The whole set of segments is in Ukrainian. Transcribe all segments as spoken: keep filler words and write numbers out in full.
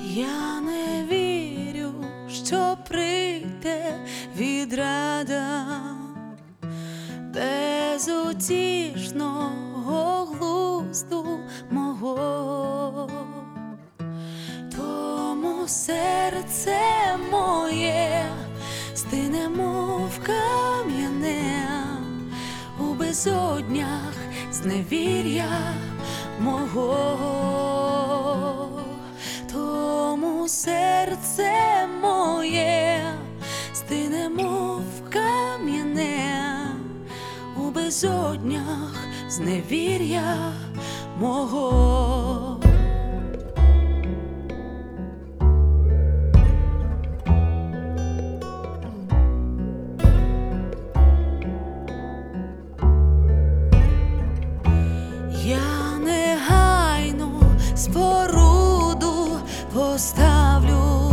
Я не вірю, що прийде відрада безутішного глузду мого, тому серце моє стине, мов кам'яне, у безоднях зневір'я мого. Тому серце моє стине, мов кам'яне, у безоднях зневір'я мого. Я негайно споруду поставлю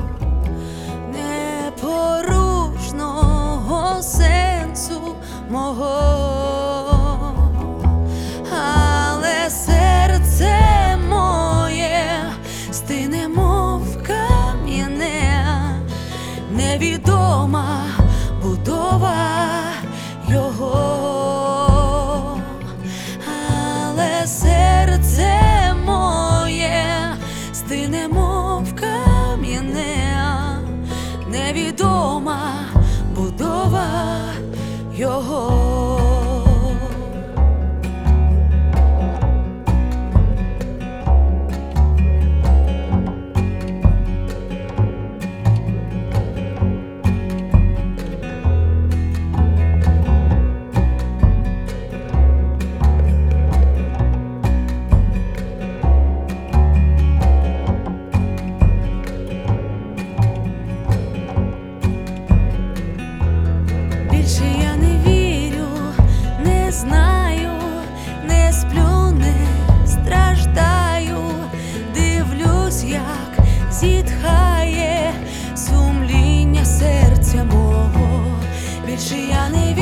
непорушного сенсу мого, але серце моє стине, мов кам'яне, невідома будова його, але серце моє стине, мов кам'яне, невідома будова його. Більше я не вірю, не знаю, не сплю, не страждаю, дивлюсь, як зітхає сумління серця мого. Більше я не вірю.